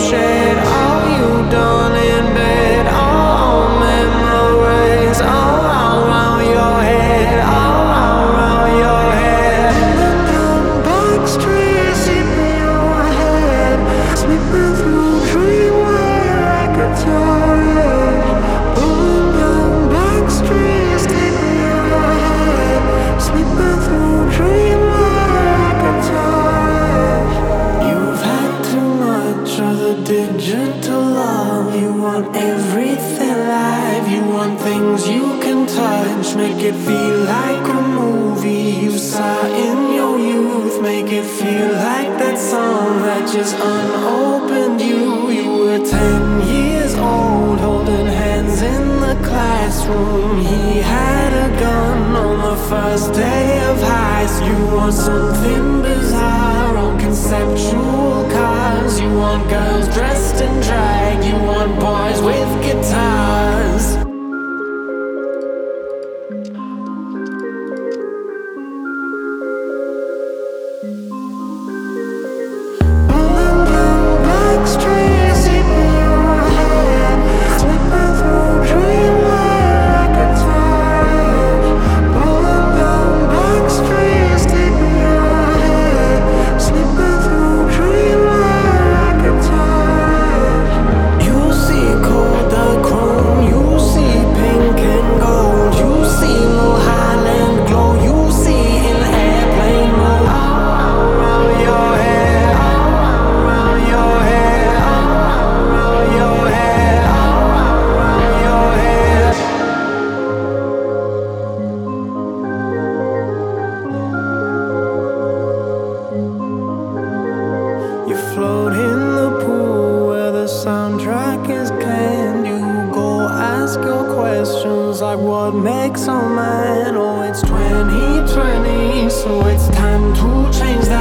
shed, all you done in bed, all memories, all around your head, all around your head. And the box trees in your head, slipping through dreamwear like a torrent. Pulling down box trees in your head, slipping through dreamwear like a torrent. You've had too much of the digital love. You want everything live. You want things you can touch. Make it feel like a movie you saw in your youth. Make it feel like that song that just unopened you. You were 10 years old, holding hands in the classroom. He had a gun on the first day of high school. You want something bizarre on conceptual cars. You want girls dressed in drag. You want boys with guitars. Pulling down box trees in your head, slipping through dreamwear like a torrent. Pulling down box trees in your head, slipping through dreamwear like a torrent. You see Kodachrome, you see pink and gold, you see Mulholland glow, you see in airplane mode. All around your head, all around your head, all around your head, all around your head. You float in the pool where the soundtrack is canned. You go ask your questions like what makes a man. Oh, it's 2020, so it's time to change that.